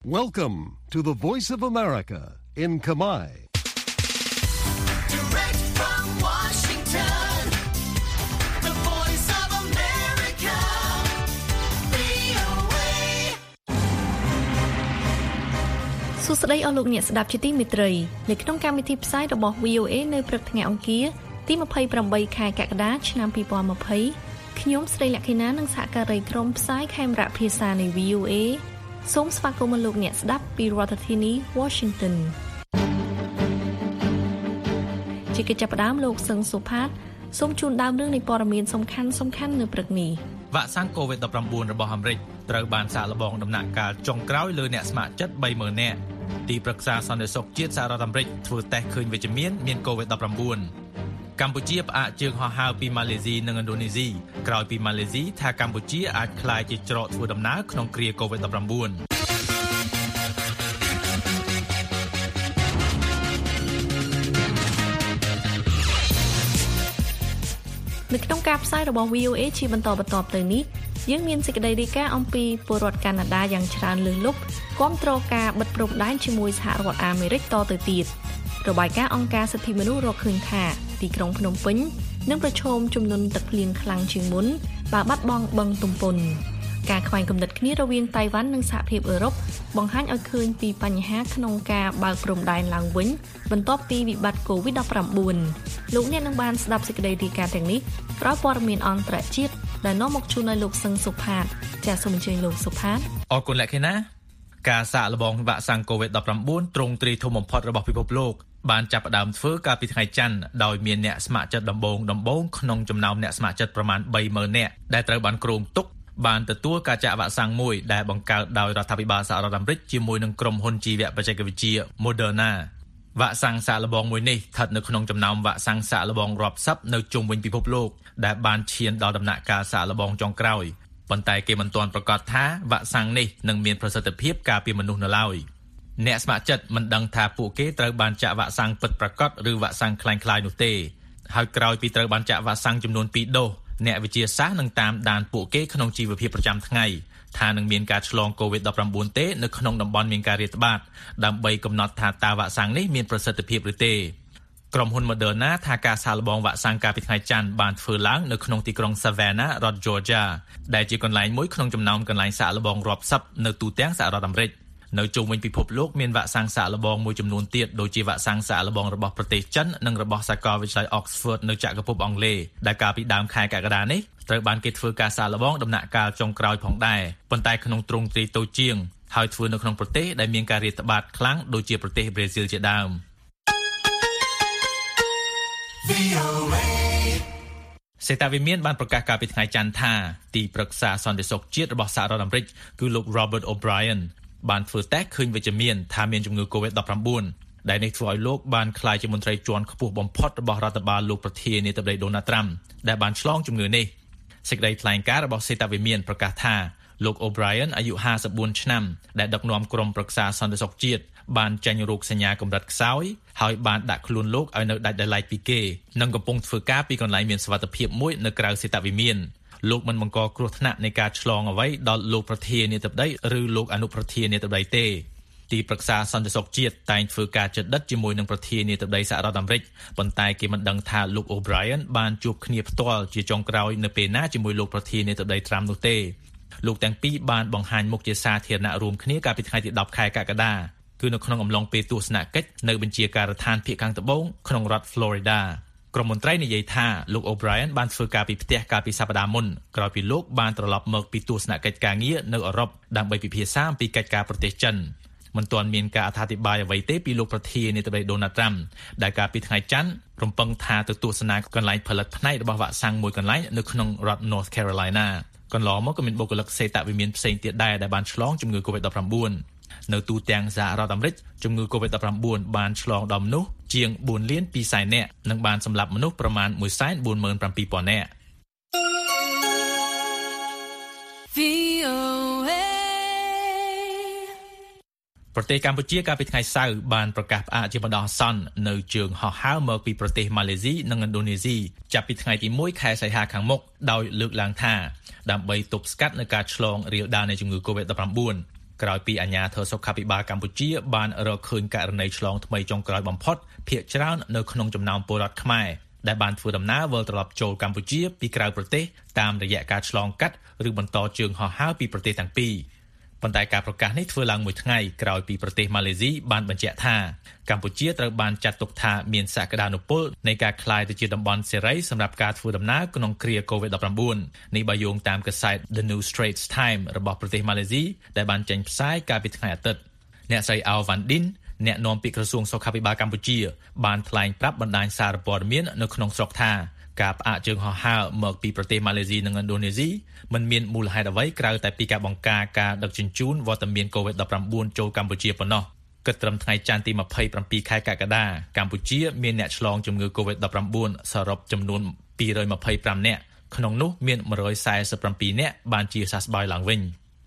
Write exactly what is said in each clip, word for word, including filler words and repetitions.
Welcome to the Voice of America in Khmer. Direct from Washington, the Voice of America, វី អូ เอសួស្តីអស់លោកអ្នកស្ដាប់ជាទីមេត្រីនៅក្នុងកម្មវិធីផ្សាយរបស់ វី អូ เอ នៅព្រឹកថ្ងៃអង្គារទីยี่สิบแปดខែកក្កដាឆ្នាំยี่สิบยี่สิบខ្ញុំស្រីលក្ខិណានិងសហការីក្រុមផ្សាយខេមរៈភាសានៃ វី អូ เอ សូមស្វាគមន៍លោកអ្នកស្ដាប់ពីរដ្ឋធានី Washington ជាកិច្ចចាប់ផ្ដើមលោកសឹងសុផាតសូមជូនដើមរឿងនៃព័ត៌មានសំខាន់សំខាន់នៅព្រឹកនេះវ៉ាក់សាំង COVID ដប់ប្រាំបួន របស់អាមេរិកត្រូវបានសាកល្បងដំណាក់កាលចុងក្រោយលើអ្នកស្ម័គ្រចិត្តបីម៉ឺននាក់ទីប្រឹក្សាសន្តិសុខជាតិសហរដ្ឋអាមេរិកធ្វើតេស្តឃើញវិជ្ជមានមាន COVID ដប់ប្រាំបួន កម្ពុជាផ្អាកជើងហោះហើរពីម៉ាឡេស៊ីនិងឥណ្ឌូនេស៊ីក្រោយពីម៉ាឡេស៊ីថាកម្ពុជាអាចក្លាយជាច្រកធ្វើដំណើរក្នុងគ្រា COVID ដប់ប្រាំបួននៅក្នុងការផ្សាយរបស់ វី អូ เอ ជាបន្តបន្ទាប់ទៅនេះយើងមានសេចក្តីរាយការណ៍អំពីពលរដ្ឋកាណាដាយ៉ាងច្រើនលើសលប់គាំទ្រការបិទព្រំដែនជាមួយសហរដ្ឋអាមេរិកតទៅទៀតរបាយការណ៍អង្គការសិទ្ធិមនុស្សរកឃើញថាទីក្រុងភ្នំពេញនឹងប្រឈមជំនន់ទឹកភ្លៀងខ្លាំងជាងមុនបើបាត់បង់បឹងទំពុនការខ្វែងគំនិតគ្នារវាងតៃវ៉ាន់និងសហភាពអឺរ៉ុបបង្ហាញឲ្យឃើញពីបញ្ហាក្នុងការបើកព្រំដែនឡើងវិញបន្ទាប់ពីវិបត្តិ COVID ដប់ប្រាំបួន លោកអ្នកនឹងបានស្ដាប់សេចក្តីរាយការណ៍ទាំងនេះក្រោយព័ត៌មានអន្តរជាតិដែលនាំមកជូនឲ្យលោកសឹងសុផាតចាសសូមអញ្ជើញលោកសុផាតអរគុណលក្ខិណាការសាកល្បងវ៉ាក់សាំង COVID ដប់ប្រាំបួន ទ្រង់ទ្រាយធំបំផុតរបស់ពិភពលោកបានចាប់ផ្ដើមធ្វើកាលពីថ្ងៃច័ន្ទដោយមានអ្នកស្ម័គ្រចិត្តដំបូងដំបូងក្នុងចំណោមអ្នកស្ម័គ្រចិត្តប្រមាណបីម៉ឺននាក់ដែលត្រូវបានគ្រោងទុកបានទទួលការចាក់វ៉ាក់សាំងមួយដែលបង្កើតដោយរដ្ឋាភិបាលសហរដ្ឋអាមេរិកជាមួយនឹងក្រុមហ៊ុនជីវៈបច្ចេកវិទ្យា Moderna វ៉ាក់សាំងសាកល្បងមួយនេះស្ថិតនៅក្នុងចំណោមវ៉ាក់សាំងសាកល្បងរាប់សិបនៅជុំវិញពិភពលោកដែលបានឈានដល់ដំណាក់កាលសាកល្បងចុងក្រោយប៉ុន្តែគេមិនទាន់ប្រកាសថាវ៉ាក់សាំងនេះនឹងមានប្រសិទ្ធភាពការពារមនុស្សនៅឡើយអ្នកស្ម័គ្រចិត្តមិនដឹងថាពួកគេត្រូវបានចាក់វ៉ាក់សាំងពិតប្រាកដឬវ៉ាក់សាំងคล้ายៗនោះទេហើយក្រោយពីត្រូវបានចាក់វ៉ាក់សាំងចំនួនពីរដូសអ្នកវិទ្យាសាស្ត្រនឹងតាមដានពួកគេក្នុងជីវភាពប្រចាំថ្ងៃថានឹងមានការឆ្លង COVID ដប់ប្រាំបួន ទេនៅក្នុងតំបន់មានការរាតត្បាតដើម្បីកំណត់ថាតើវ៉ាក់សាំងនេះមានប្រសិទ្ធភាពឬទេក្រុមហ៊ុន Moderna ថាការសាកល្បងវ៉ាក់សាំងកាលពីថ្ងៃច័ន្ទបានធ្វើឡើងនៅក្នុងទីក្រុង Savannah រដ្ឋ Georgia ដែលជាកន្លែងមួយក្នុងចំណោមកន្លែងសាកល្បងរាប់សិបនៅទូទាំងសហរដ្ឋអាមេរិកនៅជុំវិញពិភពលោកមានវ៉ាក់សាំងសាកល្បងមួយចំនួនទៀតដូចជាវ៉ាក់សាំងសាកល្បងរបស់ប្រទេសចិននិងរបស់សាកលវិទ្យាល័យ Oxford នៅចក្រភពអង់គ្លេសដែលកាលពីដើមខែកក្កដានេះត្រូវបានគេធ្វើការសាកល្បងដំណាក់កាលចុងក្រោយផងដែរប៉ុន្តែក្នុងទ្រង់ទ្រាយតូចជាងហើយធ្វើនៅក្នុងប្រទេសដែលមានការរាតត្បាតខ្លាំងដូចជាប្រទេសប្រេស៊ីលជាដើមវី អូ เอសេតាវិមានបានប្រកាសកាលពីថ្ងៃច័ន្ទថាទីប្រឹក្សាសន្តិសុខជាតិរបស់សហរដ្ឋអាមេរិកគឺលោក Robert O'Brien បានធ្វើតេស្តឃើញវិជ្ជមានថាមានជំងឺ COVID ដប់ប្រាំបួន ដែលនេះធ្វើឲ្យលោកបានក្លាយជាមន្ត្រីជាន់ខ្ពស់បំផុតរបស់រដ្ឋបាលលោកប្រធានាធិបតី Donald Trump ដែលបានឆ្លងជំងឺនេះសេចក្តីថ្លែងការណ៍របស់សេតាវិមានប្រកាសថាលោក O'Brien អាយុห้าสิบสี่ឆ្នាំដែលដឹកនាំក្រុមប្រឹក្សាសន្តិសុខជាតិបានចាញ់រោគសញ្ញាកម្រិតខ្សោយហើយបានដាក់ខ្លួនលោកឲ្យនៅដាច់ដោយឡែកពីគេនិងកំពុងធ្វើការពីកន្លែងមានសុវត្ថិភាពមួយនៅក្រៅសេតាវិមានលោកមិនបង្កគ្រោះថ្នាក់នៃការឆ្លងអ្វីដល់លោកប្រធានាធិបតីឬលោកអនុប្រធានាធិបតីទេទីប្រឹក្សាសន្តិសុខជាតិតែងធ្វើការជិតដិតជាមួយនឹងប្រធានាធិបតីសហរដ្ឋអាមេរិកប៉ុន្តែគេមិនដឹងថាលោក O'Brien បានជួបគ្នាផ្ទាល់ជាចុងក្រោយនៅពេលណាជាមួយលោកប្រធានាធិបតី Trump នោះទេលោកទាំងពីរបានបង្ហាញមុខជាសាធារណៈរួមគ្នាកាលពីថ្ងៃទីដប់ខែកក្កដាគឺនៅក្នុងអំឡុងពេលទស្សនកិច្ចនៅបញ្ជាការដ្ឋានភាគខាងត្បូងក្នុងរដ្ឋ Florida ក្រុមមន្ត្រីនិយាយថាលោក O'Brien បានធ្វើការពីផ្ទះកាលពីសប្តាហ៍មុនក្រោយពីលោកបានត្រឡប់មកពីទស្សនកិច្ចការងារនៅអឺរ៉ុបដើម្បីពិភាក្សាអំពីកិច្ចការប្រទេសចិនមិនទាន់មានការអត្ថាធិប្បាយអ្វីទេពីលោកប្រធានាធិបតី Donald Trump ដែលកាលពីថ្ងៃច័ន្ទរំពឹងថាទៅទស្សនាកន្លែងផលិតផ្នែករបស់វ៉ាក់សាំងមួយកន្លែងនៅក្នុងរដ្ឋ North Carolina កន្លងមកក៏មានបុគ្គលិកសេតាវិមានផ្សេងទៀតដែរដែលបានឆ្លងជំងឺ COVID ដប់ប្រាំបួន នៅទូទាំងសហរដ្ឋអាមេរិកជំងឺ COVID ដប់ប្រាំបួន បានឆ្លងដល់មនុស្សជាងបួនលានពីរសែននាក់និងបានសម្លាប់មនុស្សប្រមាណមួយសែនបួនម៉ឺនប្រាំពីរពាន់នាក់វី អូ เอប្រទេសកម្ពុជាកាលពីថ្ងៃសៅរ៍បានប្រកាសផ្អាកជាបណ្ដោះអាសន្ននៅជើងហោះហើរមកពីប្រទេសម៉ាឡេស៊ីនិងឥណ្ឌូនេស៊ីចាប់ពីថ្ងៃទីមួយខែសីហាខាងមុខដោយលើកឡើងថាដើម្បីទប់ស្កាត់នឹងការឆ្លងរាលដាលនៃជំងឺ COVID ដប់ប្រាំបួនក្រោយពីអាជ្ញាធរសុខាភិបាលកម្ពុជាបានរកឃើញករណីឆ្លងថ្មីចុងក្រោយបំផុតភាគច្រើននៅក្នុងចំណោមពលរដ្ឋខ្មែរដែលបានធ្វើដំណើរវិលត្រឡប់ចូលកម្ពុជាពីក្រៅប្រទេសតាមរយៈការឆ្លងកាត់ឬបន្តជើងហោះហើរពីប្រទេសទាំងពីរប៉ុន្តែការប្រកាសនេះធ្វើឡើងមួយថ្ងៃក្រោយពីប្រទេសម៉ាឡេស៊ីបានបញ្ជាក់ថាកម្ពុជាត្រូវបានចាត់ទុកថាមានសក្តានុពលនៃការក្លាយទៅជាតំបន់សេរីសម្រាប់ការធ្វើដំណើរក្នុងគ្រា COVID ដប់ប្រាំបួន នេះបើយោងតាមកាសែត The New Straits Times របស់ប្រទេសម៉ាឡេស៊ីដែលបានចេញផ្សាយកាលពីថ្ងៃអាទិត្យអ្នកស្រី Aw Van Din អ្នកនាំពាក្យក្រសួងសុខាភិបាលកម្ពុជាបានថ្លែងប្រាប់បណ្ដាញសារព័ត៌មាននៅក្នុងស្រុកថាការផ្អាកជើងហោះហើរមកពីប្រទេសម៉ាឡេស៊ីនិងឥណ្ឌូនេស៊ីមិនមានមូលហេតុអ្វីក្រៅតែពីការបង្ការការដឹកជញ្ជូនវត្តមាន COVID ដប់ប្រាំបួន ចូលកម្ពុជាប៉ុណ្ណោះគិតត្រឹមថ្ងៃច័ន្ទទីម្ភៃប្រាំពីរខែកក្កដាកម្ពុជាមានអ្នកឆ្លងជំងឺ COVID ដប់ប្រាំបួន សរុបចំនួនពីររយម្ភៃប្រាំនាក់ក្នុងនោះមានមួយរយសែសិបប្រាំពីរនាក់បានជាសះស្បើយឡើងវិញ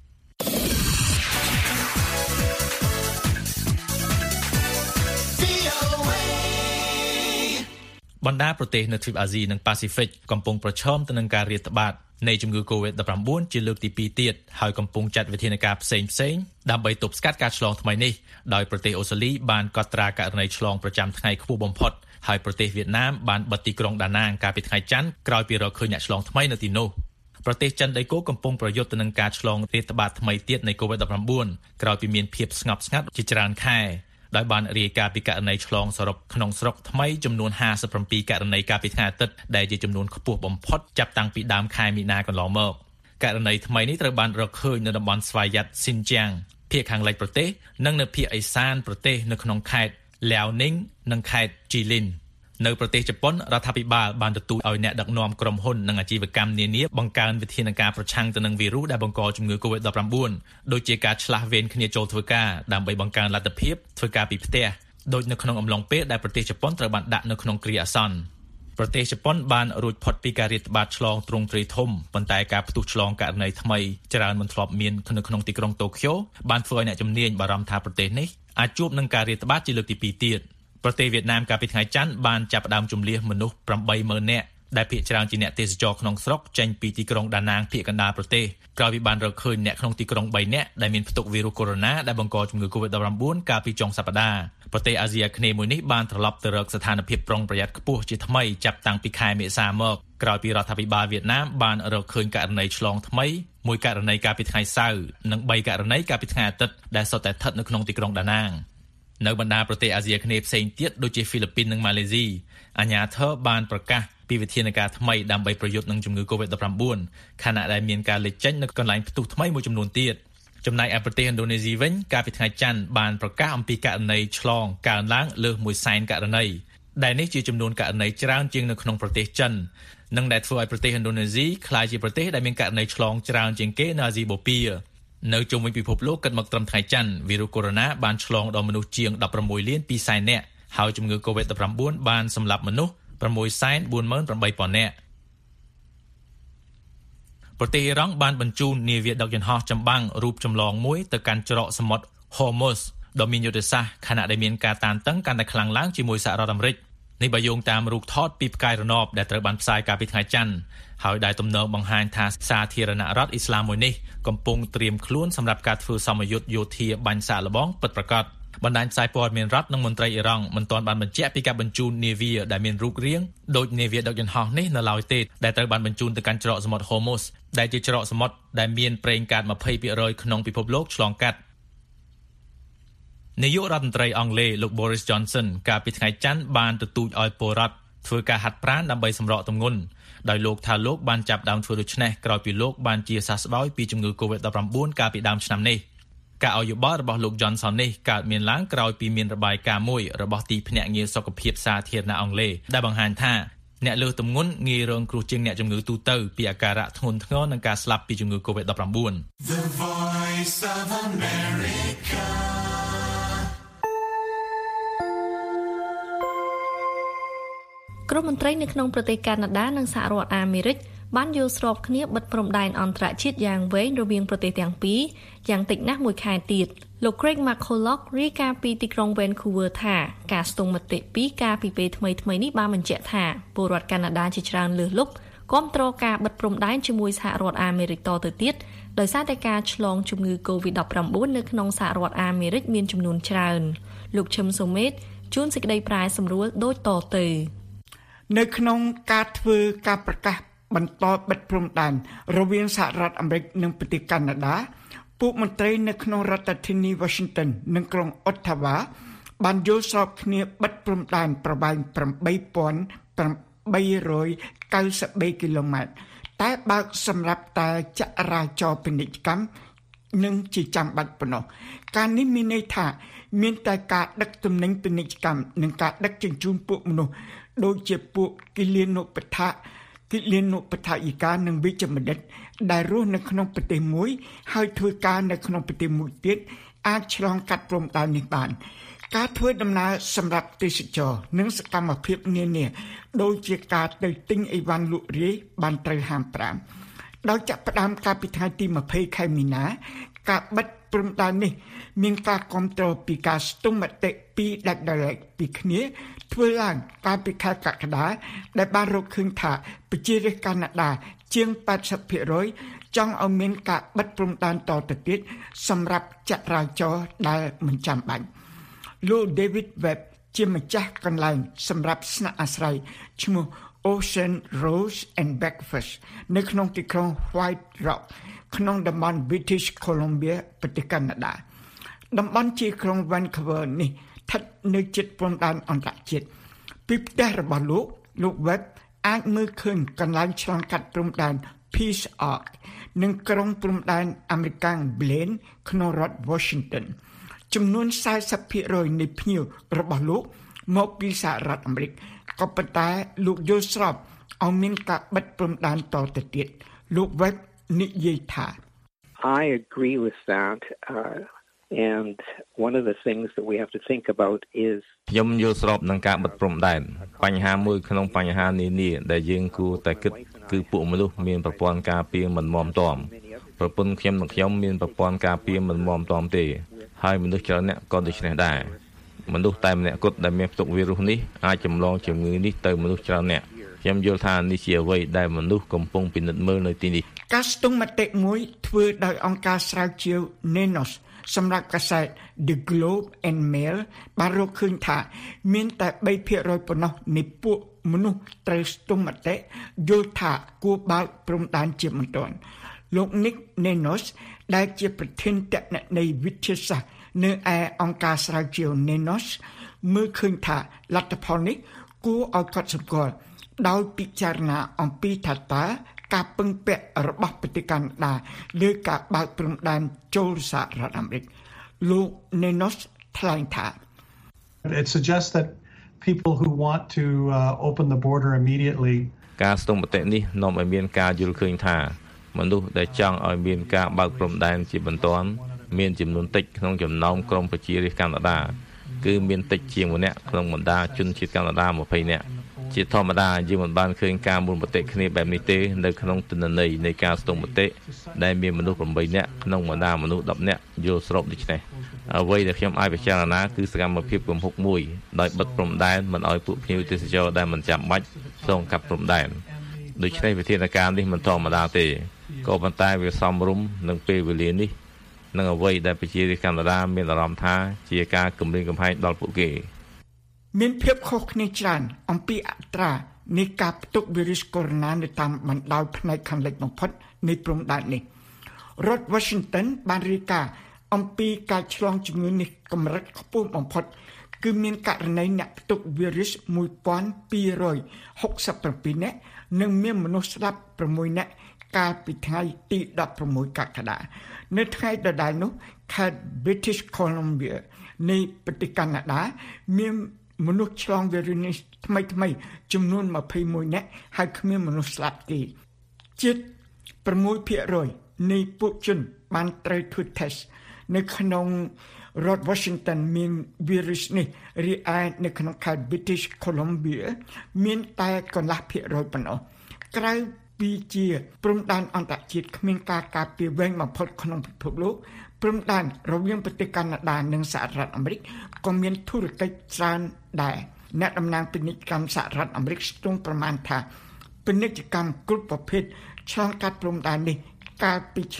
បណ្ដាប្រទេសនៅទ្វីបអាស៊ីនិងប៉ាស៊ីហ្វិកកំពុងប្រឈមទៅនឹងការរាតត្បាតនៃជំងឺ COVID ដប់ប្រាំបួន ជាលើកទីពីរទៀតហើយកំពុងចាត់វិធានការផ្សេងៗដើម្បីទប់ស្កាត់ការឆ្លងថ្មីនេះដោយប្រទេសអូស្ត្រាលីបានកត់ត្រាករណីឆ្លងប្រចាំថ្ងៃខ្ពស់បំផុតហើយប្រទេសវៀតណាមបានបិទទីក្រុងដាណាងកាលពីថ្ងៃច័ន្ទក្រោយពីរកឃើញអ្នកឆ្លងថ្មីនៅទីនោះប្រទេសចិនដីគោកំពុងប្រយុទ្ធទៅនឹងការឆ្លងរាតត្បាតថ្មីទៀតនៃ COVID ដប់ប្រាំបួន ក្រោយពីមានភាពស្ងប់ស្ងាត់ជាច្រើនខែដោយបានរាយការណ៍ពីករណីឆ្លងសរុបក្នុងស្រុកថ្មីចំនួនห้าสิบเจ็ดករណីកាលពីថ្ងៃអាទិត្យដែលជាចំនួនខ្ពស់បំផុតចាប់តាំងពីដើមខែមីនាកន្លងមកករណីថ្មីនេះត្រូវបានរកឃើញនៅតំបន់ស្វយ័តស៊ីនជាងភាគខាងលិចប្រទេសនិងនៅភាគឦសានប្រទេសនៅក្នុងខេត្តលាវនីងនិងខេត្តជីលីននៅប្រទេសជប៉ុនរដ្ឋាភិបាលបានទទូចឲ្យអ្នកដឹកនាំក្រុមហ៊ុននិងអាជីវកម្មនានាបង្កើនវិធានការប្រឆាំងទៅនឹងវីរុសដែលបង្កជំងឺ COVID ដប់ប្រាំបួន ដូចជាការឆ្លាស់វេនគ្នាចូលធ្វើការដើម្បីបង្កើនលទ្ធភាពធ្វើការពីផ្ទះដូចនៅក្នុងអំឡុងពេលដែលប្រទេសជប៉ុនត្រូវបានដាក់នៅក្នុងគ្រាអាសន្នប្រទេសជប៉ុនបានរួចផុតពីការរាតត្បាតឆ្លងទ្រង់ទ្រាយធំប៉ុន្តែការផ្ទុះឆ្លងករណីថ្មីច្រើនមិនធ្លាប់មាននៅក្នុងទីក្រុងតូក្យូបានធ្វើឲ្យអ្នកជំនាញបារម្ភថាប្រទេសនេះអាចជួបនឹងការរាតត្បាតជាលើកទីពីរទៀតប្រទេសវៀតណាមកាលពីថ្ងៃច័ន្ទបានចាប់ផ្ដើមជម្លៀសមនុស្សប្រាំបីម៉ឺននាក់ដែលភាគច្រើនជាអ្នកទេសចរក្នុងស្រុកចេញពីទីក្រុងដាណាងភាគកណ្ដាលប្រទេសក្រោយពីបានរកឃើញអ្នកក្នុងទីក្រុងបីនាក់ដែលមានផ្ទុកវីរុសកូវីដ ដែលបង្កជំងឺ COVID ដប់ប្រាំបួន កាលពីចុងសប្តាហ៍ប្រទេសអាស៊ីអាគ្នេយ៍មួយនេះបានត្រឡប់ទៅរកស្ថានភាពប្រុងប្រយ័ត្នខ្ពស់ជាថ្មីចាប់តាំងពីខែមេសាមកក្រោយពីរដ្ឋាភិបាលវៀតណាមបានរកឃើញករណីឆ្លងថ្មីមួយករណីកាលពីថ្ងៃសៅរ៍និងបីករណីកាលពីថ្ងៃអាទិត្យដែលសុទ្ធតែស្ថិតនៅក្នុងទីក្រុងដាណាងនៅបណ្ដាប្រទេសអាស៊ីអាគ្នេយ៍ផ្សេងទៀតដូចជាហ្វីលីពីននិងម៉ាឡេស៊ីអាជ្ញាធរបានប្រកាសពីវិធានការថ្មីដើម្បីប្រយុទ្ធនឹងជំងឺ COVID ដប់ប្រាំបួន ខណៈដែលមានការលេចចេញនៅកន្លែងផ្ទុះថ្មីមួយចំនួនទៀតចំណែកឯប្រទេសឥណ្ឌូនេស៊ីវិញកាលពីថ្ងៃច័ន្ទបានប្រកាសអំពីករណីឆ្លងកើនឡើងលើសមួយសែនករណីដែលនេះជាចំនួនករណីច្រើនជាងនៅក្នុងប្រទេសចិននិងដែលធ្វើឲ្យប្រទេសឥណ្ឌូនេស៊ីក្លាយជាប្រទេសដែលមានករណីឆ្លងច្រើនជាងគេនៅអាស៊ីបូព៌ានៅជុំវិញពិភពលោកគិតមកត្រឹមថ្ងៃច័ន្ទវីរុសកូវីដ បានឆ្លងដល់មនុស្សជាងដប់ប្រាំមួយលានពីរសែននាក់ហើយជំងឺ COVID ដប់ប្រាំបួន បានសម្លាប់មនុស្សប្រាំមួយសែនបួនម៉ឺនប្រាំបីពាន់នាក់ប្រទេសអ៊ីរ៉ង់បានបញ្ជូននាវាដឹកយន្តហោះចម្បាំងរូបចម្លងមួយទៅកាន់ច្រកសមុទ្រ Hormuz ដ៏មានយុទ្ធសាស្ត្រខណៈដែលមានការតានតឹងកាន់តែខ្លាំងឡើងជាមួយសហរដ្ឋអាមេរិកនេះបើយោងតាមរូបថតពីផ្កាយរណបដែលត្រូវបានផ្សាយកាលពីថ្ងៃច័ន្ទហើយដែលទំនងបង្ហាញថាសាធារណរដ្ឋអ៊ីស្លាមមួយនេះកំពុងត្រៀមខ្លួនសម្រាប់ការធ្វើសមយុទ្ធយោធាបាញ់សាកល្បងពិតប្រាកដបណ្ដាញផ្សាយព័ត៌មានរដ្ឋនិងមន្ត្រីអ៊ីរ៉ង់មិនទាន់បានបញ្ជាក់ពីការបញ្ជូននាវាដែលមានរូបរាងដូចនាវាដឹកយន្តហោះនេះនៅឡើយទេដែលត្រូវបានបញ្ជូនទៅកាន់ច្រកសមុទ្រ Hormuz ដែលជាច្រកសមុទ្រដែលមានប្រេងកាត ยี่สิบเปอร์เซ็นต์ ក្នុងពិភពលោកឆ្លងកាត់នាយករដ្ឋមន្ត្រីអង់គ្លេសលោក Boris Johnson កាលពីថ្ងៃច័ន្ទបានទទូចឲ្យពលរដ្ឋធ្វើការហាត់ប្រាណដើម្បីសម្រកទម្ងន់ដោយលោកថាលោកបានចាប់ដើមធ្វើដូច្នេះក្រោយពីលោកបានជាសះស្បើយពីជំងឺ COVID ដប់ប្រាំបួន កាលពីដើមឆ្នាំនេះការឲ្យយោបល់របស់លោក Johnson នេះកើតមានឡើងក្រោយពីមានរបាយការណ៍មួយរបស់ទីភ្នាក់ងារសុខភាពសាធារណៈអង់គ្លេសដែលបង្ហាញថាអ្នកលើសទម្ងន់ងាយរងគ្រោះជាងអ្នកជំងឺទូទៅពីអាការៈធ្ងន់ធ្ងរនិងការស្លាប់ពីជំងឺ COVID ដប់ប្រាំបួន The Voice of America ក្រុមមន្ត្រីនៅក្នុងប្រទេសកាណាដានិងសហរដ្ឋអាមេរិកបានយល់ស្របគ្នាបិទព្រំដែនអន្តរជាតិយ៉ាងវែងរវាងប្រទេសទាំងពីរយ៉ាងតិចណាស់មួយខែទៀតលោក Craig McCulloch រាយការណ៍ពីទីក្រុង Vancouver ថាការស្ទង់មតិពីការពីពេលថ្មីៗនេះបានបញ្ជាក់ថាពលរដ្ឋកាណាដាជាច្រើនលើសលប់គាំទ្រការបិទព្រំដែនជាមួយសហរដ្ឋអាមេរិកតទៅទៀតដោយសារតែការឆ្លងជំងឺ កូវីដ ដប់ប្រាំបួន នៅក្នុងសហរដ្ឋអាមេរិកមានចំនួនច្រើនលោកឈឹមសូមេតជួនសេចក្តីប្រែសម្រួលដូចតទៅនៅក្នុងការធ្វើការប្រកាសបន្តបិទព្រំដែនរវាងសហរដ្ឋអាមេរិកនិងប្រទេសកាណាដាពួកមន្ត្រីនៅក្នុងរដ្ឋធានី Washington និងក្រុង Ottawa បានយល់ស្របគ្នាបិទព្រំដែនប្រវែង ប្រាំបីពាន់ប្រាំបីរយកៅសិបបីគីឡូម៉ែត្រតែបើកសម្រាប់តែចរាចរណ៍ពាណិជ្ជកម្មនិងជាចាំបាច់ប៉ុណ្ណោះការនេះមានន័យថាមានតែការដឹកទំនិញពាណិជ្ជកម្មនិងការដឹកជញ្ជូនពួកមនុស្សដូចជាពួកគិលានុបដ្ឋាគិលានុបដ្ឋាយិកានិងវិជ្ជបណ្ឌិតដែលរស់នៅក្នុងប្រទេសមួយហើយធ្វើការនៅក្នុងប្រទេសមួយទៀតអាចឆ្លងកាត់ព្រំដែននេះបានការធ្វើដំណើរសម្រាប់ទេសចរនិងសកម្មភាពនានាដូចជាការទៅទិញអីវ៉ាន់លក់រាយបានត្រូវហាមប្រាមដោយចាប់ផ្ដើមកាលពីថ្ងៃទីម្ភៃខែមីនាការបិទព្រំដែននេះមានការគាំទ្រពីការស្ទង់មតិពីដាច់ដោយឡែកពីគ្នាធ្វើឡើងកាលពីខែកក្កដាដែលបានរកឃើញថាប្រជារាស្ត្រកាណាដាជាង ប៉ែតសិបភាគរយ ចង់ឲ្យមានការបិទព្រំដែនតទៅទៀតសម្រាប់ចរាចរណ៍ដែលមិនចាំបាច់លោក David Webb ជាម្ចាស់កន្លែងសម្រាប់ស្នាក់អាស្រ័យឈ្មោះ Ocean Rose and Breakfast នៅក្នុងទីក្រុង White Rock ក្នុងតំបន់ British Columbia ប្រទេសកាណាដាតំបន់ជាក្រុង Vancouver នេះស្ថិតនៅជិតព្រំដែនអន្តរជាតិពីផ្ទះរបស់លោកលោក Webb អាចមើលឃើញកន្លែងឆ្លងកាត់ព្រំដែន Peace Arch និងក្រុងព្រំដែនអាមេរិក Blaine ក្នុងរដ្ឋ Washington ចំនួន សែសិបភាគរយ នៃភ្ញៀវរបស់លោកមកពីសហរដ្ឋអាមេរិកក៏ប៉ុន្តែលោកយល់ស្របឲ្យមានការបិទព្រំដែនតទៅទៀតលោក Webb និយាយថា I agree with that uh, and one of the things that we have to think about is ខ្ញុំយល់ស្របនឹងការបិទព្រំដែនបញ្ហាមួយក្នុងបញ្ហានានាដែលយើងគួរតែគិតគឺពួកមនុស្សមានប្រព័ន្ធការពារមិនមាំទាំប្រពន្ធខ្ញុំនិងខ្ញុំមានប្រព័ន្ធការពារមិនមាំទាំទេហើយមនុស្សច្រើនអ្នកក៏ដូច្នេះដែរមនុស្សតែម្នាក់គត់ដែលមានផ្ទុកវីរុសនេះអាចចម្លងជំងឺនេះទៅមនុស្សច្រើនអ្នកខ្ញុំយល់ថានេះជាអ្វីដែលមនុស្សកំពុងពិនិត្យមើលនៅទីនេះការស្ទង់មតិមួយធ្វើដោយអង្គការស្រាវជ្រាវ Nenos សម្រាប់កាសែត The Globe and Mail បានរកឃើញថាមានតែ បីភាគរយ ប៉ុណ្ណោះនៃពួកមនុស្សត្រូវស្ទង់មតិយល់ថាគួរបើកព្រំដែនជាបន្ទាន់លោក Nick Nenos ដែលជាប្រធានគណនេយ្យវិទ្យាសាស្ត្រនៅឯអង្គការស្រាវជ្រាវ Nenos មើលឃើញថាលទ្ធផលនេះគួរឲ្យកត់សម្គាល់ដោយពិចារណាអំពីថាតើការពឹងពាក់របស់ប្រទេសកាណាដាលើការបើកព្រំដែនចូលសហរដ្ឋអាមេរិកលោក Nenos ថ្លែងថា It suggests that people who want to uh, open the border immediately ការស្ទង់មតិនេះនាំឲ្យមានការយល់ឃើញថាមនុស្សដែលចង់ឲ្យមានការបើកព្រំដែនជាបន្ទាន់មានចំនួនតិចក្នុងចំណោមក្រុមប្រជារាស្ត្រកាណាដាគឺមានតិចជាងម្នាក់ក្នុងបណ្ដាជនជាតិកាណាដាម្ភៃនាក់ជាធម្មតាយើងមិនបានឃើញការមូលមតិគ្នាបែបនេះទេនៅក្នុងទិន្នន័យនៃការស្ទង់មតិដែលមានមនុស្សប្រាំបីនាក់ក្នុងបណ្ដាមនុស្សដប់នាក់យល់ស្របដូច្នេះអ្វីដែលខ្ញុំអាចពិចារណាគឺសកម្មភាពគំហុកមួយដោយបិទព្រំដែនមិនឲ្យពួកភ្ញៀវទេសចរដែលមិនចាំបាច់ឆ្លងកាត់ព្រំដែនដូច្នេះវិធានការនេះមិនធម្មតាទេក៏ប៉ុន្តែវាសមរម្យនឹងពេលវេលានេះនឹងអ្វីដែលប្រជារាស្ត្រកាណាដាមានអារម្មណ៍ថាជាការគំរាមកំហែងដល់ពួកគេមានភាពខុសគ្នាច្រើនអំពីអត្រានៃការផ្ទុកវីរុសកូវីដ នៅតាមបណ្ដោយផ្នែកខាងលិចបំផុតនៃព្រំដែននេះរដ្ឋ Washington បានរាយការណ៍អំពីការឆ្លងជំងឺនេះកម្រិតខ្ពស់បំផុតគឺមានករណីអ្នកផ្ទុកវីរុសមួយពាន់ពីររយហុកសិបប្រាំពីរនាក់និងមានមនុស្សស្លាប់ប្រាំមួយនាក់កាលពីថ្ងៃទីដប់ប្រាំមួយកក្កដានៅថ្ងៃដដែលនោះខេត្ត British Columbia នៃប្រទេសកាណាដាមានមនុស្សឆ្លងវីរុសនេះថ្មីថ្មីចំនួនម្ភៃមួយនាក់ហើយគ្មានមនុស្សស្លាប់ទេជិតប្រាំមួយភាគរយ នៃពួកជនបានត្រូវធ្វើ test នៅក្នុងរដ្ឋ Washington មានវីរុសនេះរីឯនៅក្នុងខេត្ត British Columbia មានតែកន្លះភាគរយប៉ុណ្ណោះក្រៅពីជាព្រំដែនអន្តរជាតិគ្មានការការពារវែងបំផុតក្នុងពិភពលោកព្រំដែនរវាងប្រទេសកាណាដានិងសហរដ្ឋអាមេរិកក៏មានធុរកិច្ចច្រើនដែរអ្នកតំណាងពាណិជ្ជកម្មសហរដ្ឋអាមេរិកស្ទង់ប្រមាណថាពាណិជ្ជកម្មគ្រប់ប្រភេទឆ្លងកាត់ព្រំដែននេះកាលពីឆ្នាំ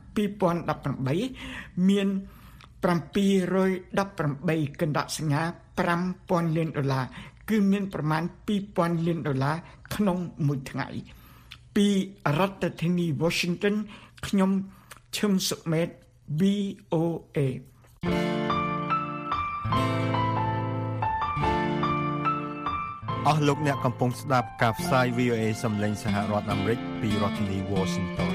ពីរពាន់ដប់ប្រាំបីមានប្រាំពីររយដប់ប្រាំបីកណ្ដាក់សញ្ញាប្រាំពាន់លានដុល្លារគឺមានប្រមាណពីរពាន់លានដុល្លារក្នុងមួយថ្ងៃពីរដ្ឋធានី Washington ខ្ញុំឈឹមសុមេត V O A អស់លោកអ្នកកំពុងស្ដាប់ការផ្សាយ V O A សំឡេងសហរដ្ឋអាមេរិកពីរដ្ឋធានី Washington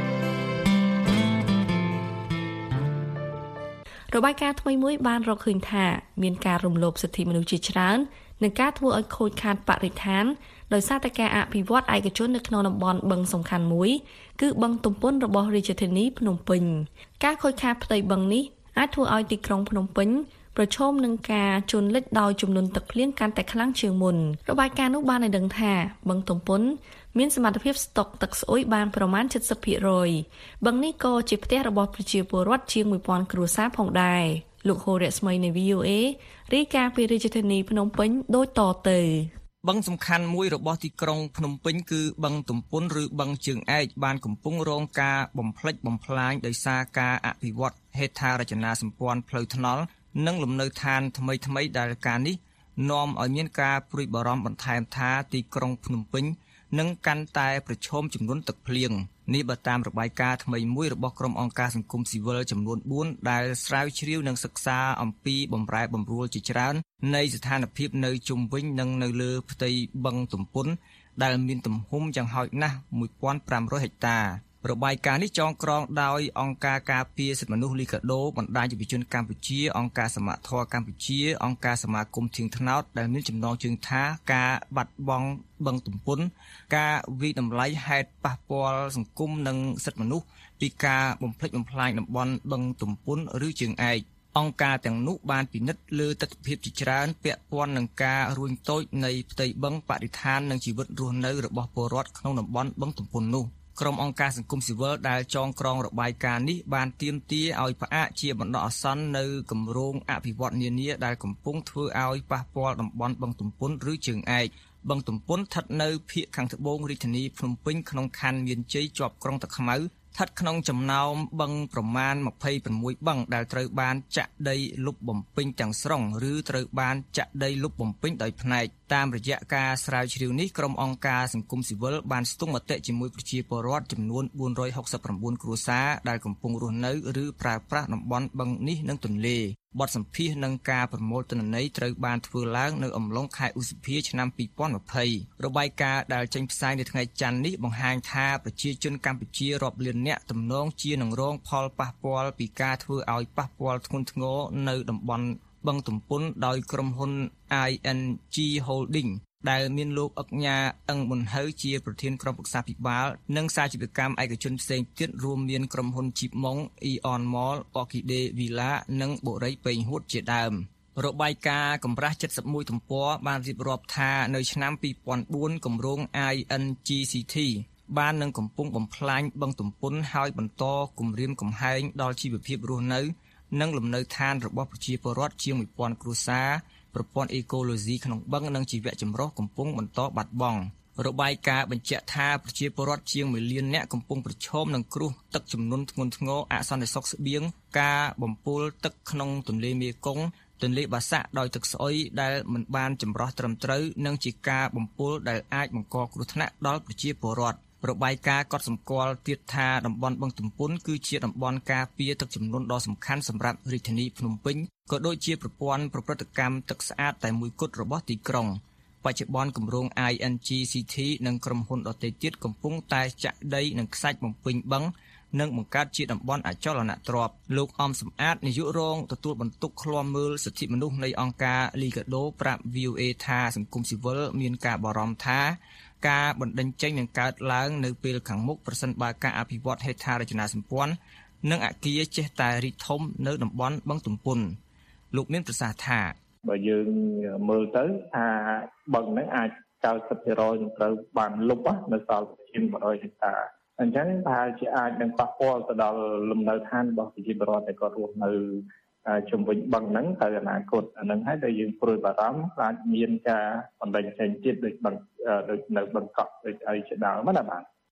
របាយការណ៍ថ្មីមួយបានរកឃើញថាមានការរំលោភសិទ្ធិមនុស្សជាច្រើននិងការធ្វើឲ្យខូចខាតបរិស្ថានដោយសារតែការអភិវឌ្ឍឯកជននៅក្នុងតំបន់បឹងសំខាន់មួយគឺបឹងទំពុនរបស់រាជធានីភ្នំពេញការខូចខាតផ្ទៃបឹងនេះអាចធ្វើឲ្យទីក្រុងភ្នំពេញប្រឈមនឹងការជន់លិចដោយចំនួនទឹកភ្លៀងកាន់តែខ្លាំងជាងមុនរបាយការណ៍នោះបានឲ្យដឹងថាបឹងទំពុនមានសមត្ថភាពស្តុកទឹកស្អុយបានប្រមាណ 七十ភាគរយ បឹងនេះក៏ជាផ្ទះរបស់ប្រជាពលរដ្ឋជាង មួយពាន់ គ្រួសារផងដែរលោកហូរ៉ាស្មីនៃ V O A រាយការណ៍ពីរាជធានីភ្នំពេញដូចតទៅបឹងសំខាន់មួយរបស់ទីក្រុងភ្នំពេញគឺបឹងទំពុនឬបឹងជើងឯកបានកំពុងរងការបំផ្លិចបំផ្លាញដោយសារការអភិវឌ្ឍហេដ្ឋារចនាសម្ព័ន្ធផ្លូវថ្នល់និងលំនៅឋានថ្មីថ្មីដែលការនេះនាំឲ្យមានការព្រួយបារម្ភបន្ថែមថាទីក្រុងភ្នំពេញនឹងកាន់តែប្រឈមចំនួនទឹកភ្លៀងនេះបើតាមរបាយការណ៍ថ្មីមួយរបស់ក្រុមអង្គការសង្គមស៊ីវិលចំនួនបួនដែលស្រាវជ្រាវនិងសិក្សាអំពីបម្រែបម្រួលជាច្រើននៃស្ថានភាពនៅជុំវិញនិងនៅលើផ្ទៃបឹងទំពុនដែលមានទំហំយ៉ាងហោចណាស់ មួយពាន់ប្រាំរយ ហិកតារបាយការណ៍នេះចងក្រងដោយអង្គការការពារសិទ្ធិមនុស្សលីកាដូបណ្ដាញយុវជនកម្ពុជាអង្គការសមាធរកម្ពុជាអង្គការសមាគមធៀងថ្នោតដែលមានចំណងជើងថាការបាត់បង់បឹងទំពុនការវិតម្លៃហេតុប៉ះពាល់សង្គមនិងសិទ្ធិមនុស្សពីការបំផ្លិចបំផ្លាញតំបន់បឹងទំពុនឬជើងឯកអង្គការទាំងនោះបានពិនិត្យលើទស្សនវិជ្ជាច្រើនពាក់ព័ន្ធនឹងការរួញតូចនៃផ្ទៃបឹងបរិស្ថាននិងជីវិតរស់នៅរបស់ពលរដ្ឋក្នុងតំបន់បឹងទំពុននោះក្រុមអង្គការសង្គមស៊ីវិលដែលចងក្រងរបាយការណ៍នេះបានទាមទារឲ្យផ្អាកជាបណ្ដោះអាសន្ននៅគម្រោងអភិវឌ្ឍនានាដែលកំពុងធ្វើឲ្យប៉ះពាល់តំបន់បឹងទំពុនឬជើងឯកបឹងទំពុនស្ថិតនៅភាគខាងត្បូងរាជធានីភ្នំពេញក្នុងខណ្ឌមានជ័យជាប់ក្រុងតាខ្មៅស្ថិតក្នុងចំណោមបឹងប្រមាណ ម្ភៃប្រាំមួយ បឹងដែលត្រូវបានចាក់ដីលុបបំពេញទាំងស្រុងឬត្រូវបានចាក់ដីលុបបំពេញដោយផ្នែកតាមរយៈការស្រាវជ្រាវនេះក្រុមអង្គការសង្គមស៊ីវិលបានស្ទង់មតិជាមួយប្រជាពលរដ្ឋចំនួន បួនរយហុកសិបប្រាំបួន គ្រួសារដែលកំពុងរស់នៅឬប្រើប្រាស់តំបន់បឹងនេះនិងទន្លេបទសម្ភាសន៍និងការប្រមូលទិន្នន័យត្រូវបានធ្វើឡើងនៅអំឡុងខែឧសភាឆ្នាំពីរពាន់ម្ភៃរបាយការណ៍ដែលចេញផ្សាយនៅថ្ងៃច័ន្ទនេះបង្ហាញថាប្រជាជនកម្ពុជារាប់លាននាក់ទំនងជានឹងរងផលប៉ះពាល់ពីការធ្វើឲ្យប៉ះពាល់ធ្ងន់ធ្ងរនៅតំបន់បឹងទំពុនដោយក្រុមហ៊ុន I N G Holding ដែលមានលោកអុកញ៉ាអឹងប៊ុនហៅជាប្រធានក្រុមប្រឹក្សាភិបាលនិងសាជីវកម្មឯកជនផ្សេងទៀតរួមមានក្រុមហ៊ុន Jeep Mong, Eon Mall, Orchidee Villa និងបូរីពេញហួតជាដើមរបាយការណ៍កម្រាស់ 七十មួយ ទំព័របានរៀបរាប់ថានៅឆ្នាំពីរពាន់បួនគម្រោង I N G C T បាននឹងកំពុងបំផ្លាញបឹងទំពុនហើយបន្តគំរាមកំហែងដល់ជីវភាពរស់នៅនិងលំនៅឋានរបស់ប្រជាពលរដ្ឋជាង មួយពាន់ គ្រួសារប្រព័ន្ធអេកូឡូស៊ីក្នុងបឹងនិងជីវៈចម្រុះកំពុងបន្តបាត់បង់របាយការណ៍បញ្ជាក់ថាប្រជាពលរដ្ឋជាងមួយលាននាក់កំពុងប្រឈមនឹងគ្រោះទឹកជំនន់ធ្ងន់ធ្ងរអសន្តិសុខស្បៀងការបំពុលទឹកក្នុងទន្លេមេគង្គទន្លេបាសាក់ដោយទឹកស្អុយដែលមិនបានចម្រោះត្រឹមត្រូវនិងជាការបំពុលដែលអាចបង្កគ្រោះថ្នាក់ដល់ប្រជាពលរដ្ឋរបាយការណ៍ក៏សម្គាល់ទៀតថាតំបន់បឹងទំពុនគឺជាតំបន់ការពារទឹកជំនន់ដ៏សំខាន់សម្រាប់រាជធានីភ្នំពេញក៏ដូចជាប្រព័ន្ធប្រព្រឹត្តកម្មទឹកស្អាតតែមួយគត់របស់ទីក្រុងបច្ចុប្បន្នគម្រោង I N G C T និងក្រុមហ៊ុនដទៃទៀតកំពុងតែចាក់ដីនិងខ្សាច់បំពេញបឹងនិងបង្កើតជាតំបន់អចលនទ្រព្យលោកអំសំអាតនាយករងទទួលបន្ទុកឃ្លាំមើលសិទ្ធិមនុស្សនៃអង្គការលីកាដូប្រាប់ V O A ថាសង្គមស៊ីវិលមានការបារម្ភថាការបណ្តេញចេញនឹងកើតឡើងនៅពេលខាងមុខប្រសិនបើការអភិវឌ្ឍហេដ្ឋារចនាសម្ព័ន្ធនិងអគារចេះតែរីកធំនៅតំបន់បឹងទំពុនលោកមានប្រសាសន៍ថាបើយើងមើលទៅថាបឹងហ្នឹងអាច 九十ភាគរយ នឹងត្រូវបានលុបនៅសល់ជាង một trămហិកតាអញ្ចឹងថាជាអាចនឹងប៉ះពាល់ទៅដល់លំនៅឋានរបស់ប្រជាពលរដ្ឋដែលគាត់រស់នៅជំវិញបឹងហ្នឹងទៅអនាគតអានឹងហើយដែលយើងព្រួយបារម្ភអាចមានការបណ្ដេញចេញទៀតដូចបឹងដូចនៅបឹងកក់ដូចអីជាដើមណាបាទ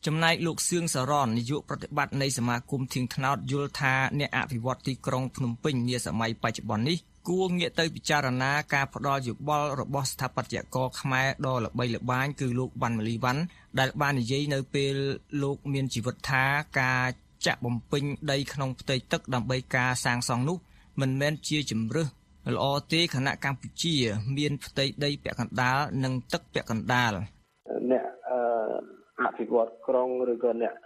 ចំណែកលោកសឿងសរននាយកប្រតិបត្តិនៃសមាគមធៀងថ្នោតយល់ថាអ្នកអភិវឌ្ឍទីក្រុងភ្នំពេញនាសម័យបច្ចុប្បន្ននេះគួរងាកទៅពិចារណាការផ្ដល់យោបល់របស់ស្ថាបត្យករខ្មែរដ៏ល្បីល្បាញគឺលោកវ៉ាន់ម៉ាលីវ៉ាន់ដែលបាននិយាយនៅពេលលោកមានជីវិតថាការចាក់បំពេញដីក្នុងផ្ទៃទឹកដើម្បីការសាងសង់នោះមិនមែនជាជំរើសល្អទេខណៈកម្ពុជាមានផ្ទៃដីពាក់កណ្ដាលនិងទឹកពាក់កណ្ដាលអ្នកអភិវឌ្ឍក្រុងឬក៏អ្នក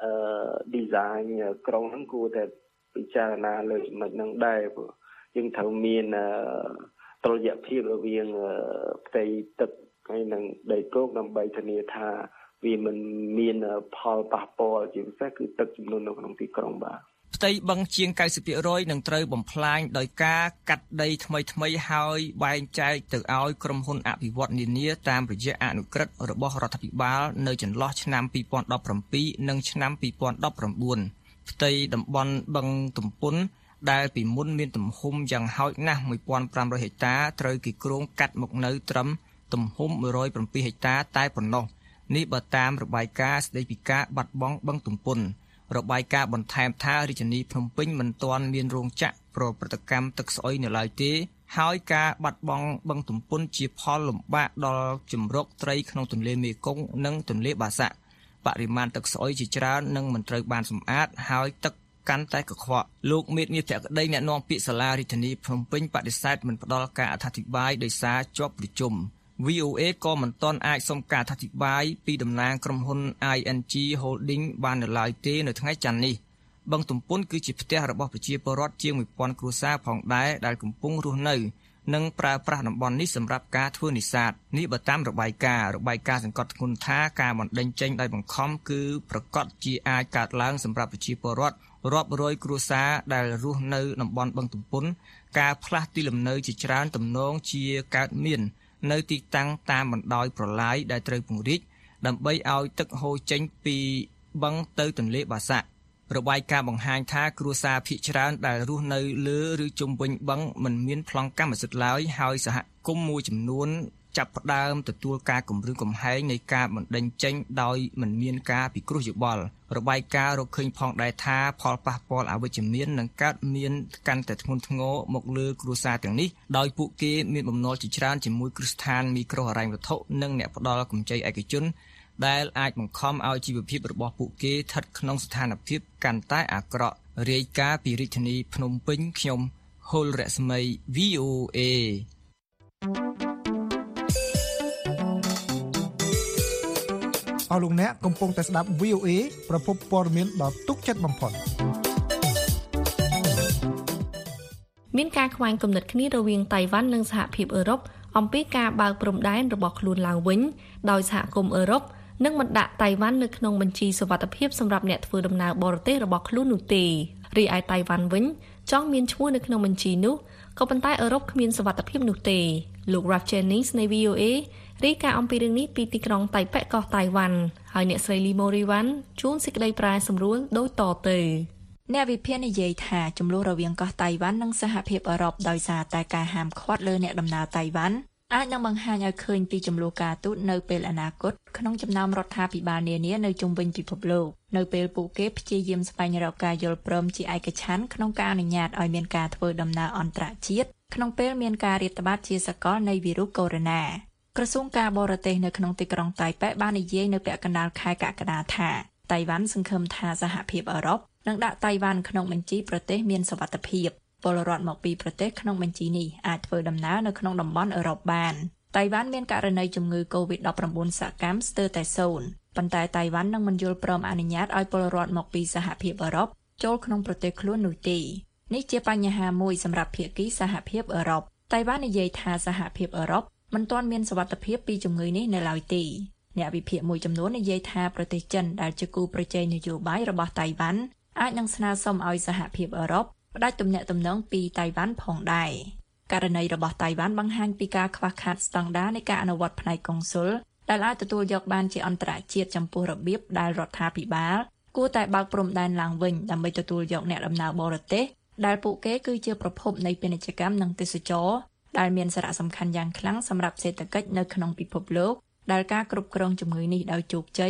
design ក្រុងហ្នឹងគួរតែពិចារណាលើចំណុចហ្នឹងដែរព្រោះយើងត្រូវមានតុល្យភាពរវាងផ្ទៃទឹកហើយនិងដីគោកដើម្បីធានាថាវាមិនមានផលប៉ះពាល់ជាពិសេសគឺទឹកចំនួននៅក្នុងទីក្រុងបាទផ្ទៃបឹងជាង 九十ភាគរយ នឹងត្រូវបំផ្លាញដោយការកាត់ដីថ្មីៗហើយបែងចែកទៅឲ្យក្រុមហ៊ុនអភិវឌ្ឍន៍នានាតាមរយៈអនុក្រឹត្យរបស់រដ្ឋាភិបាលនៅចន្លោះឆ្នាំ ពីរពាន់ដប់ប្រាំពីរ និងឆ្នាំ ពីរពាន់ដប់ប្រាំបួន ផ្ទៃតំបន់បឹងទំពុនដែលពីមុនមានទំហំយ៉ាងហោចណាស់ một nghìn năm trămហិកតាត្រូវគេគ្រោងកាត់មកនៅត្រឹមទំហំ một trăm bảyហិកតាតែប៉ុណ្ណោះនេះបើតាមរបាយការណ៍ស្ដីពីការបាត់បង់បឹងទំពុនរបាយការណ៍បន្ថែមថារាជធានីភ្នំពេញមិនទាន់មានរោងចក្រប្រព្រឹត្តកម្មទឹកស្អុយនៅឡើយទេហើយការបាត់បង់បឹងទំពុនជាផលលំបាកដល់ជំរកត្រីក្នុងទន្លេមេគង្គនិងទន្លេបាសាក់បរិមាណទឹកស្អុយជាច្រើននឹងមិនត្រូវបានសម្អាតហើយទឹកកាន់តែកខ្វក់លោកមេធាវីភក្តីអ្នកនាំពាក្យសាលារាជធានីភ្នំពេញបដិសេធមិនផ្ដល់ការអធិប្បាយដោយសារជាប់ប្រជុំ វី អូ เอ ក៏មិនទាន់អាចសុំការអធិប្បាយពីតំណាងក្រុមហ៊ុន ไอ เอ็น จี Holding បាននៅឡើយទេនៅថ្ងៃច័ន្ទនេះបឹងទំពុនគឺជាផ្ទះរបស់ប្រជាពលរដ្ឋជាង một nghìn គ្រួសារផងដែរដែលកំពុងរស់នៅនិងប្រើប្រាស់តំបន់នេះសម្រាប់ការធ្វើនេសាទនេះបើតាមរបាយការណ៍របាយការណ៍សង្កត់ធ្ងន់ថាការបណ្តេញចេញដោយបង្ខំគឺប្រកាសជាអាចកើតឡើងសម្រាប់ប្រជាពលរដ្ឋរាប់រយគ្រួសារដែលរស់នៅតំបន់បឹងទំពុនការផ្លាស់ទីលំនៅជាច្រើនទំនងជាកើតមាននៅទីតាំងតាមបណ្ដោយប្រឡាយដែលត្រូវពង្រីកដើម្បីឲ្យទឹកហូរចេញពីបឹងទៅទន្លេបាសាក់របាយការណ៍បង្ហាញថាគ្រួសារភាគច្រើនដែលរស់នៅលើឬជុំវិញបឹងមិនមានប្លង់កម្មសិទ្ធិឡើយហើយសហគមន៍មួយចំនួនចាប់ផ្ដើមទទួលការគំរាមកំហែងនៃការបណ្តេញចេញដោយមិនមានការពិគ្រោះយោបល់របាយការណ៍រកឃើញផងដែរថាផលប៉ះពាល់អវិជ្ជមាននឹងកើតមានកាន់តែធ្ងន់ធ្ងរមកលើគ្រួសារទាំងនេះដោយពួកគេមានបំណុលជាច្រើនជាមួយគ្រឹះស្ថានមីក្រូហិរញ្ញវត្ថុនិងអ្នកផ្ដល់កម្ចីឯកជនដែលអាចបង្ខំឲ្យជីវភាពរបស់ពួកគេស្ថិតក្នុងស្ថានភាពកាន់តែអាក្រក់រាយការណ៍ពីរាជធានីភ្នំពេញខ្ញុំហុលរស្មី វី អូ เอអស់លោកអ្នកកំពុងតែស្ដាប់ វី អូ เอ ប្រភពព័ត៌មានដ៏ទុកចិត្តបំផុតមានការខ្វែងគំនិតគ្នារវាងតៃវ៉ាន់និងសហភាពអឺរ៉ុបអំពីការបើកព្រំដែនរបស់ខ្លួនឡើងវិញដោយសហគមន៍អឺរ៉ុបនឹងមិនដាក់តៃវ៉ាន់នៅក្នុងបញ្ជីសុវត្ថិភាពសម្រាប់អ្នកធ្វើដំណើរបរទេសរបស់ខ្លួននោះទេរីឯតៃវ៉ាន់វិញចង់មានឈ្មោះនៅក្នុងបញ្ជីនោះក៏ប៉ុន្តែអឺរ៉ុបគ្មានសុវត្ថិភាពនោះទេលោក Ralph Jennings នៃ វី អូ เอ រាយការណ៍អំពីរឿងនេះពីទីក្រុងតៃប៉េកោះតៃវ៉ាន់ហើយអ្នកស្រី Lee Moriwan ជួនសេចក្តីប្រែសម្រួលដូចតទៅអ្នកវិភាគនិយាយថាចំនួនរវាងកោះតៃវ៉ាន់និងសហភាពអឺរ៉ុបដោយសារតែការហាមឃាត់លើអ្នកដំណើរតៃវ៉ាន់អាចនឹងបង្ហាញឲ្យឃើញពីចំនួនការទូតនៅពេលអនាគតក្នុងចំណោមរដ្ឋាភិបាលនានានៅជុំវិញពិភពលោកនៅពេលពួកគេព្យាយាមស្វែងរកការយល់ព្រមជាឯកច្ឆន្ទក្នុងការអនុញ្ញាតឲ្យមានការធ្វើដំណើរអន្តរជាតិក្នុងពេលមានការរាតត្បាតជាសកលនៃវីរុសកូវីដ -ក្រសួងការបរទេសនៅក្នុងទីក្រុងតៃប៉េបាននិយាយនៅពាក់កណ្ដាលខែកក្កដាថាតៃវ៉ាន់សង្ឃឹមថាសហភាពអឺរ៉ុបនឹងដាក់តៃវ៉ាន់ក្នុងបញ្ជីប្រទេសមានសុវត្ថិភាពពលរដ្ឋមកពីប្រទេសក្នុងបញ្ជីនេះអាចធ្វើដំណើរនៅក្នុងតំបន់អឺរ៉ុបបានតៃវ៉ាន់មានករណីជំងឺ កូវីដ ដប់ប្រាំបួន សកម្មស្ទើរតែសូន្យប៉ុន្តែតៃវ៉ាន់នឹងមិនយល់ព្រមអនុញ្ញាតឲ្យពលរដ្ឋមកពីសហភាពអឺរ៉ុបចូលក្នុងប្រទេសខ្លួននោះទេនេះជាបញ្ហាមួយសម្រាប់ភាគីសហភាពអឺរ៉ុបតៃវ៉ាន់និយាយថាសហភាពអឺរ៉ុបមិនទាន់មានសុវត្ថិភាពពីជំងឺនេះនៅឡើយទេអ្នកវិភាគមួយចំនួននិយាយថាប្រទេសចិនដែលជាគូប្រជែងនយោបាយរបស់តៃវ៉ាន់អាចនឹងស្នើសុំឲ្យសហភាពអឺរ៉ុបផ្តាច់ទំនាក់ទំនងពីតៃវ៉ាន់ផងដែរករណីរបស់តៃវ៉ាន់បង្ហាញពីការខ្វះខាតស្តង់ដារនៃការអនុវត្តផ្នែកកុងស៊ុលដែលអាចទទួលយកបានជាអន្តរជាតិចំពោះរបៀបដែលរដ្ឋាភិបាលគួរតែបើកព្រំដែនឡើងវិញដើម្បីទទួលយកអ្នកដំណើរបរទេសដែលពួកគេគឺជាប្រភពនៃពាណិជ្ជកម្មនិងទេសចរណ៍ដែលមានសារៈសំខាន់យ៉ាងខ្លាំងសម្រាប់សេដ្ឋកិច្ចនៅក្នុងពិភពលោកដែលការគ្រប់គ្រងជំងឺនេះដោយជោគជ័យ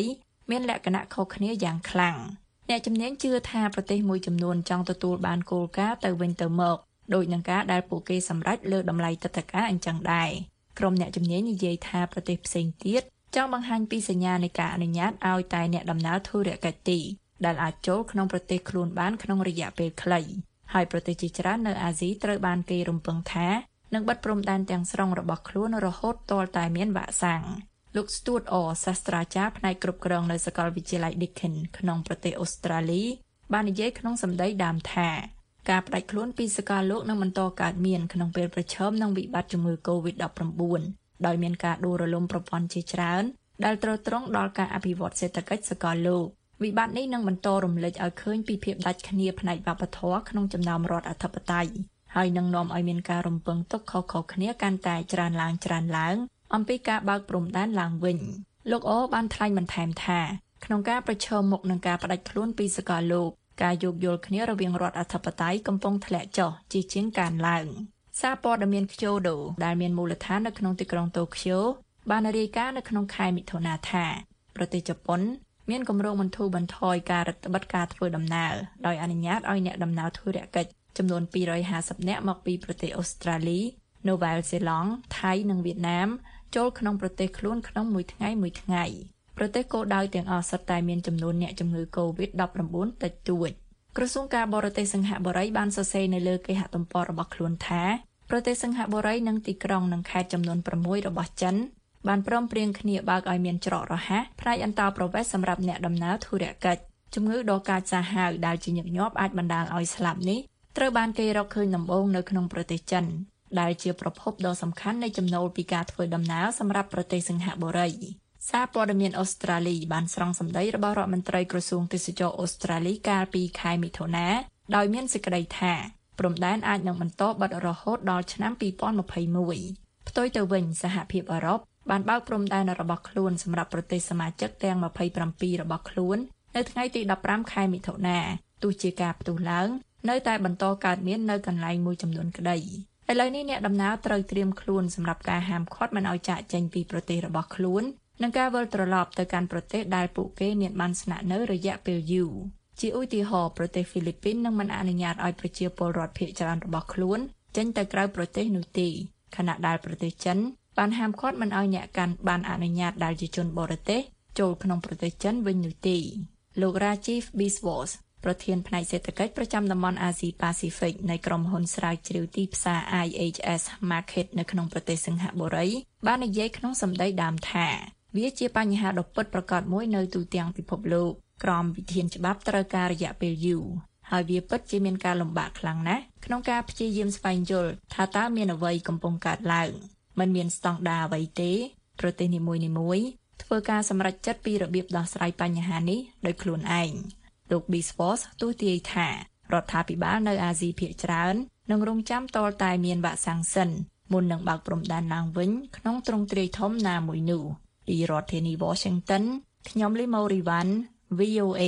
មានលក្ខណៈខុសគ្នាយ៉ាងខ្លាំងអ្នកជំនាញជឿថាប្រទេសមួយចំនួនចង់ទទួលបានគោលការណ៍ទៅវិញទៅមកដោយនឹងការដែលពួកគេសម្រេចលើតម្លៃទឹកដីការអញ្ចឹងដែរក្រុមអ្នកជំនាញនិយាយថាប្រទេសផ្សេងទៀតចង់បង្ហាញពីសញ្ញានៃការអនុញ្ញាតឲ្យតែអ្នកដំណើរធុរកិច្ចទីដែលអាចចូលក្នុងប្រទេសខ្លួនបានក្នុងរយៈពេលខ្លីហើយប្រទេសជាច្រើននៅអាស៊ីត្រូវបានគេរំពឹងថានឹងបិទព្រំដែនទាំងស្រុងរបស់ខ្លួនរហូតទាល់តែមានវ៉ាក់សាំងលោក Stuart Orr សាស្ត្រាចារ្យផ្នែកគ្រប់គ្រងនៅសាកលវិទ្យាល័យ Deakin ក្នុងប្រទេសអូស្ត្រាលីបាននិយាយក្នុងសម្ដីដើមថាការផ្ដាច់ខ្លួនពីសកលលោកនឹងបន្តកើតមានក្នុងពេលប្រឈមនឹងវិបត្តិជំងឺ កូវីដ ដប់ប្រាំបួន ដោយមានការដួលរលំប្រព័ន្ធជាច្រើនដែលទ្រទ្រង់ដល់ការអភិវឌ្ឍសេដ្ឋកិច្ចសកលលោកវិបត្តិនេះនឹងបន្តរំលេចឲ្យឃើញពីភាពដាច់គ្នាផ្នែកវប្បធម៌ក្នុងចំណោមរដ្ឋអធិបតេយ្យហើយនឹងនាំឲ្យមានការរំពឹងទុកខុសៗគ្នាកាន់តែច្រើនឡើងច្រើនឡើងអំពីការបើកព្រំដែនឡើងវិញលោកអូបានថ្លែងបន្ថែមថាក្នុងការប្រឈមមុខនឹងការផ្ដាច់ខ្លួនពីសកលលោកការយោគយល់គ្នារវាងរដ្ឋអធិបតេយ្យកំពុងធ្លាក់ចុះជាជាងកើនឡើងសារព័ត៌មានខ្ជូដូដែលមានមូលដ្ឋាននៅក្នុងទីក្រុងតូក្យូបានរាយការណ៍នៅក្នុងខែមិថុនាថាប្រទេសជប៉ុនមានគម្រោងបន្ធូរបន្ថយការរឹតបន្តឹងការធ្វើដំណើរដោយអនុញ្ញាតឲ្យអ្នកដំណើរធុរកិច្ចចំនួនពីររយហាសិបនាក់មកពីប្រទេសអូស្ត្រាលី នូវែលសេឡង់ ថៃនិងវៀតណាមចូលក្នុងប្រទេសខ្លួនក្នុងមួយថ្ងៃមួយថ្ងៃប្រទេសគោលដៅទាំងអស់សុទ្ធតែមានចំនួនអ្នកជំងឺ កូវីដ ដប់ប្រាំបួន តិចតួចក្រសួងការបរទេសសិង្ហបុរីបានសរសេរនៅលើគេហទំព័ររបស់ខ្លួនថាប្រទេសសិង្ហបុរីនិងទីក្រុងនិងខេត្តចំនួនប្រាំមួយរបស់ចិនបានព្រមព្រៀងគ្នាបើកឲ្យមានច្រករហ័សផ្នែកអន្តោប្រវេសន៍សម្រាប់អ្នកដំណើរធុរកិច្ចជំងឺដ៏កាចសាហាវដែលជាញឹកញាប់អាចបណ្ដាលឲ្យស្លាប់នេះត្រូវបានគេរកឃើញដំបូងនៅក្នុងប្រទេសចិនដែលជាប្រភពដ៏សំខាន់នៃចំណូលពីការធ្វើដំណើរសម្រាប់ប្រទេសសិង្ហបុរីសារព័ត៌មានអូស្ត្រាលីបានស្រង់សម្ដីរបស់រដ្ឋមន្ត្រីក្រសួងទេសចរអូស្ត្រាលីកាលពីខែមិថុនាដោយមានសេចក្តីថាព្រំដែនអាចនឹងបន្តបិទរហូតដល់ឆ្នាំពីរពាន់ម្ភៃមួយផ្ទុយទៅវិញសហភាពអឺរ៉ុបបានបើកព្រំដែនរបស់ខ្លួនសម្រាប់ប្រទេសសមាជិកទាំងម្ភៃប្រាំពីររបស់ខ្លួននៅថ្ងៃទីដប់ប្រាំខែមិថុនាទោះជាការផ្ទុះឡើងនៅតែបន្តកើតមាននៅកន្លែងមួយចំនួនក្តីឥឡូវនេះអ្នកដំណើរត្រូវត្រៀមខ្លួនសម្រាប់ការហាមឃាត់មិនឲ្យចាកចេញពីប្រទេសរបស់ខ្លួននិងការវិលត្រឡប់ទៅកាន់ប្រទេសដែលពួកគេមានបានស្នាក់នៅរយៈពេលយូរជាឧទាហរណ៍ប្រទេសហ្វីលីពីននឹងមិនអនុញ្ញាតឲ្យប្រជាពលរដ្ឋភាគច្រើនរបស់ខ្លួនចេញទៅក្រៅប្រទេសនោះទេខណៈដែលប្រទេសចិនបានហាមឃាត់មិនឲ្យអ្នកកាន់បានអនុញ្ញាតដែលជាជនបរទេសចូលក្នុងប្រទេសចិនវិញនោះទេលោក Rajiv Biswas ប្រធានផ្នែកសេដ្ឋកិច្ចប្រចាំតំបន់អាស៊ីប៉ាស៊ីហ្វិកនៃក្រុមហ៊ុនស្រាវជ្រាវទីផ្សារ I H S Market នៅក្នុងប្រទេសសិង្ហបុរីបាននិយាយក្នុងសម្ដីដើមថាវាជាបញ្ហាដ៏ពិតប្រាកដមួយនៅទូទាំងពិភពលោកក្រមវិធានច្បាប់ត្រូវការរយៈពេលយូរហើយវាពិតជាមានការលំបាកខ្លាំងណាស់ក្នុងការព្យាយាមស្វែងយល់ថាតើមានអ្វីកំពុងកើតឡើងមិនមានស្តង់ដារអ្វីទេប្រទេសនីមួយៗធ្វើការសម្រេចចិត្តពីរបៀបដោះស្រាយបញ្ហានេះដោយខ្លួនឯងលោក Biswas ទស្សន៍ទាយថារដ្ឋាភិបាលនៅអាស៊ីភាគច្រើននឹងរងចាំទាល់តែមានវ៉ាក់សាំងសិនមុននឹងបើកព្រំដែនឡើងវិញក្នុងទ្រង់ទ្រាយធំណាមួយនោះពីរដ្ឋធានី Washington ខ្ញុំ Limori Van V O A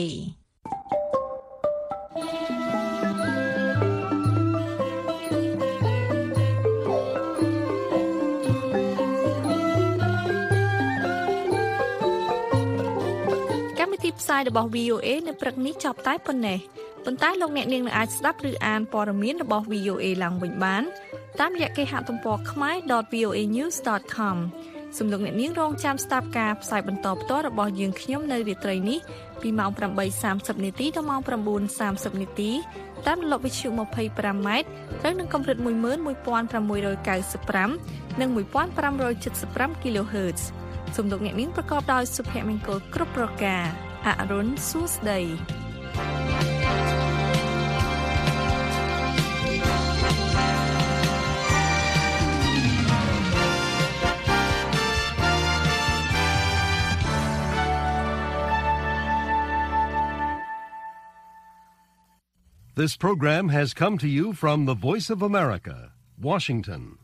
ផ្សាយរបស់ V O A នៅព្រឹកនេះចប់តែប៉ុណ្ណេះប៉ុន្តែលោកអ្នកនាងនឹងអាចស្ដាប់ឬអានព័ត៌មានរបស់ V O A ឡើងវិញបានតាមរយៈគេហទំព័រ khmae dot v o a news dot com សូមលោកអ្នកនាងរងចាំស្ដាប់ការផ្សាយបន្តផ្ទាល់របស់យើងខ្ញុំនៅរាត្រីនេះពីម៉ោងប្រាំបីសាមសិបនាទីដល់ម៉ោងប្រាំបួនសាមសិបនាទីតាមរលកវិទ្យុ ยี่สิบห้า ម៉ែត្រត្រូវនឹងកម្រិត một nghìn một trăm chín mươi lăm និង một nghìn năm trăm七十ห้า kHz សូមលោកអ្នកនាងប្រកបដោយសុភមង្គលគ្រប់ប្រការអរុនសួស្ដី This program has come to you from the Voice of America, Washington.